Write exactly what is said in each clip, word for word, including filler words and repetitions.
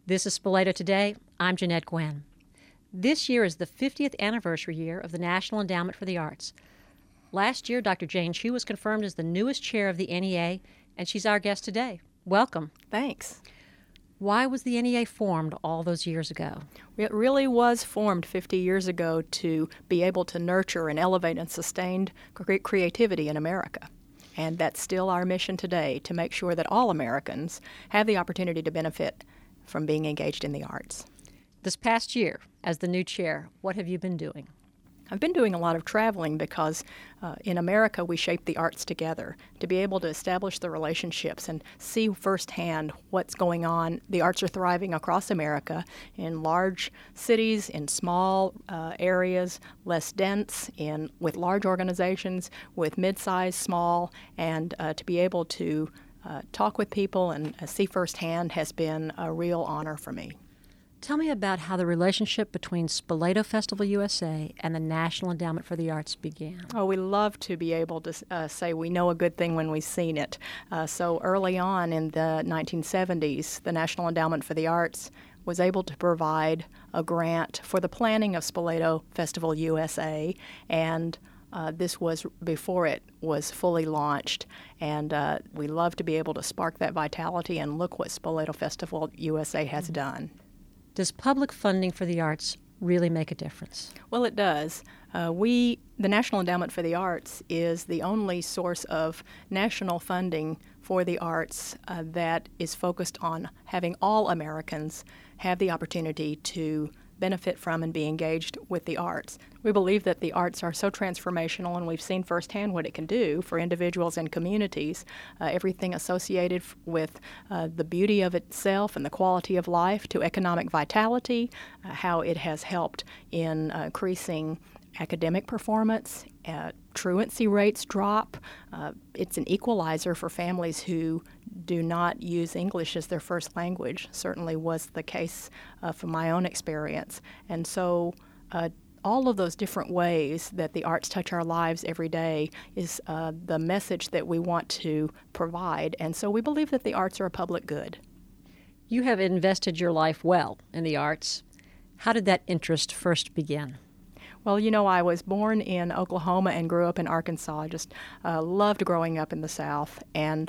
This is Spoleto Today. I'm Jeanette Gwynn. This year is the fiftieth anniversary year of the National Endowment for the Arts. Last year, Doctor Jane Chu was confirmed as the newest chair of the N E A, and she's our guest today. Welcome. Thanks. Why was the N E A formed all those years ago? It really was formed fifty years ago to be able to nurture and elevate and sustain cre- creativity in America. And that's still our mission today, to make sure that all Americans have the opportunity to benefit from being engaged in the arts. This past year, as the new chair, what have you been doing? I've been doing a lot of traveling because uh, in America we shape the arts together. To be able to establish the relationships and see firsthand what's going on. The arts are thriving across America in large cities, in small uh, areas, less dense, in with large organizations, with mid-sized, small, and uh, to be able to uh, talk with people and uh, see firsthand has been a real honor for me. Tell me about how the relationship between Spoleto Festival U S A and the National Endowment for the Arts began. Oh, we love to be able to uh, say we know a good thing when we've seen it. Uh, so early on in the nineteen seventies, the National Endowment for the Arts was able to provide a grant for the planning of Spoleto Festival U S A, and Uh, this was before it was fully launched, and uh, we love to be able to spark that vitality and look what Spoleto Festival U S A has done. Does public funding for the arts really make a difference? Well, it does. Uh, we, the National Endowment for the Arts, is the only source of national funding for the arts uh, that is focused on having all Americans have the opportunity to benefit from and be engaged with the arts. We believe that the arts are so transformational, and we've seen firsthand what it can do for individuals and communities. Uh, everything associated f- with uh, the beauty of itself and the quality of life to economic vitality, uh, how it has helped in uh, increasing academic performance, uh, truancy rates drop. Uh, it's an equalizer for families who do not use English as their first language. Certainly was the case uh, from my own experience. And so uh, all of those different ways that the arts touch our lives every day is uh, the message that we want to provide. And so we believe that the arts are a public good. You have invested your life well in the arts. How did that interest first begin? Well, you know, I was born in Oklahoma and grew up in Arkansas. I just uh, loved growing up in the South. And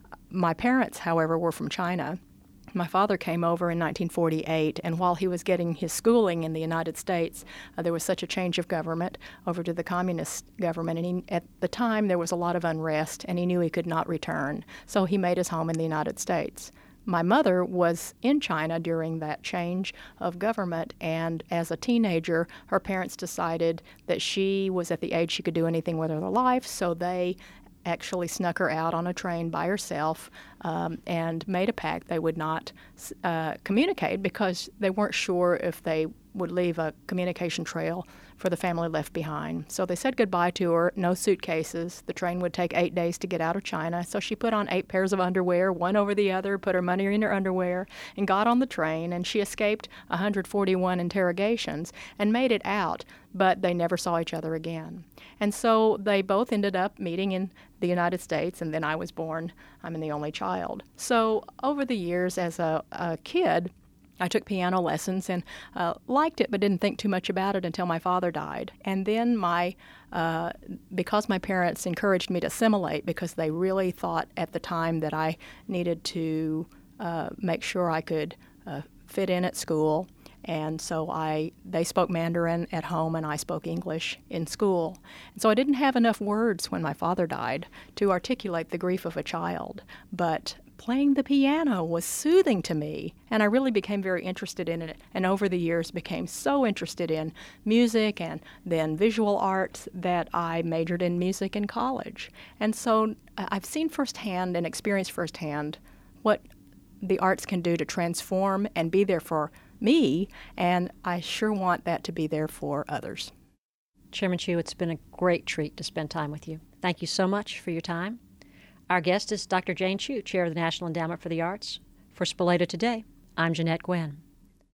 my parents, however, were from China. My father came over in nineteen forty-eight, and while he was getting his schooling in the United States, uh, there was such a change of government over to the communist government, and he, at the time there was a lot of unrest, and he knew he could not return. So he made his home in the United States. My mother was in China during that change of government, and as a teenager, her parents decided that she was at the age she could do anything with her life, so they actually snuck her out on a train by herself um, and made a pact they would not uh, communicate because they weren't sure if they would leave a communication trail for the family left behind. So they said goodbye to her, no suitcases. The train would take eight days to get out of China, so she put on eight pairs of underwear, one over the other, put her money in her underwear, and got on the train, and she escaped one hundred forty-one interrogations and made it out, but they never saw each other again. And so they both ended up meeting in the United States, and then I was born. I'm the only child. So over the years as a, a kid, I took piano lessons and uh, liked it, but didn't think too much about it until my father died. And then my, uh, because my parents encouraged me to assimilate, because they really thought at the time that I needed to uh, make sure I could uh, fit in at school. And so I, they spoke Mandarin at home, and I spoke English in school. And so I didn't have enough words when my father died to articulate the grief of a child. But playing the piano was soothing to me, and I really became very interested in it. And over the years became so interested in music and then visual arts that I majored in music in college. And so I've seen firsthand and experienced firsthand what the arts can do to transform and be there for me, and I sure want that to be there for others. Chairman Chu, it's been a great treat to spend time with you. Thank you so much for your time. Our guest is Doctor Jane Chu, Chair of the National Endowment for the Arts. For Spoleto Today, I'm Jeanette Gwynn.